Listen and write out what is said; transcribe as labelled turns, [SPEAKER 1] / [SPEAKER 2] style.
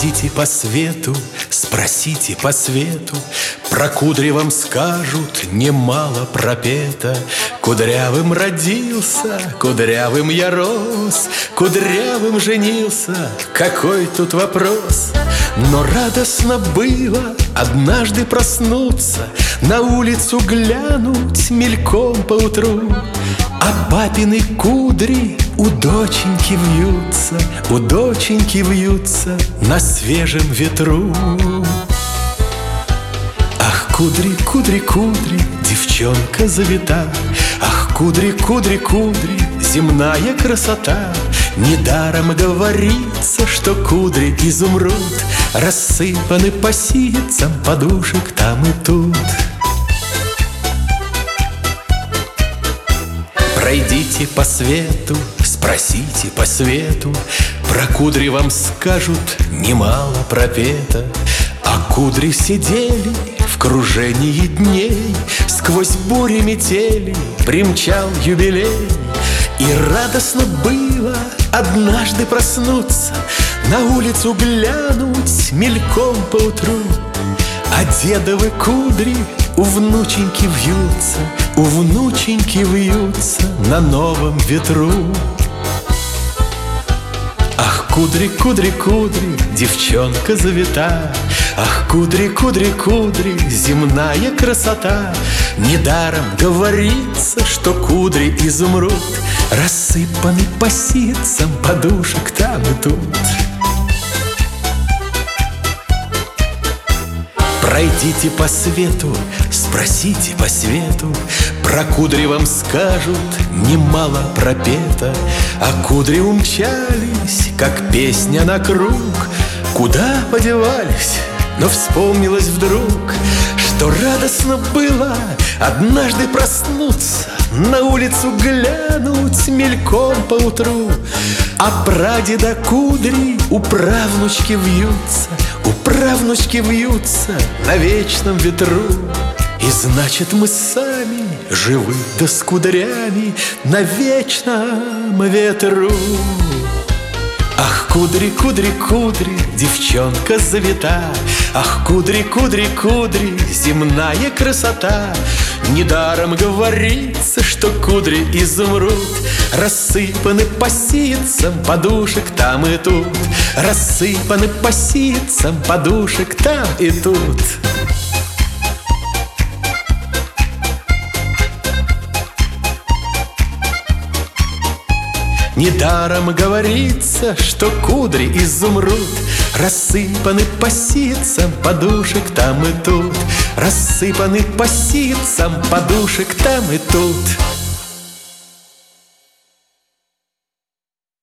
[SPEAKER 1] Пройдите по свету, спросите по свету, про кудри вам скажут немало пропето. Кудрявым родился, кудрявым я рос, кудрявым женился, какой тут вопрос? Но радостно было однажды проснуться, на улицу глянуть мельком поутру, а папины кудри у доченьки вьются, у доченьки вьются на свежем ветру. Ах, кудри, кудри, кудри, девчонка завита, ах, кудри, кудри, кудри, земная красота. Недаром говорится, что кудри изумруд рассыпаны по ситцам подушек там и тут. Пройдите по свету, спросите по свету, про кудри вам скажут немало пропето. А кудри сидели в кружении дней, сквозь бури метели примчал юбилей. И радостно было однажды проснуться, на улицу глянуть мельком поутру, а дедовы кудри у внученьки вьются, у внученьки вьются на новом ветру. Ах, кудри, кудри, кудри, девчонка завита, ах, кудри, кудри, кудри, земная красота. Недаром говорится, что кудри изумруд рассыпаны по ситцам подушек там и тут. Пройдите по свету, спросите по свету, про кудри вам скажут немало пропето. А кудри умчались, как песня на круг. Куда подевались? Но вспомнилось вдруг, что радостно было однажды проснуться, на улицу глянуть мельком поутру, а прадеда кудри у правнучки вьются, у правнучки вьются на вечном ветру. И значит, мы сами живы да с кудрями на вечном ветру. Ах, кудри, кудри, кудри, девчонка завита, ах, кудри, кудри, кудри, земная красота. Недаром говорится, что кудри изумруд рассыпаны по ситцам подушек там и тут, рассыпаны по ситцам подушек там и тут. Недаром говорится, что кудри изумруд рассыпаны по ситцам подушек там и тут, рассыпаны по ситцам подушек там и тут.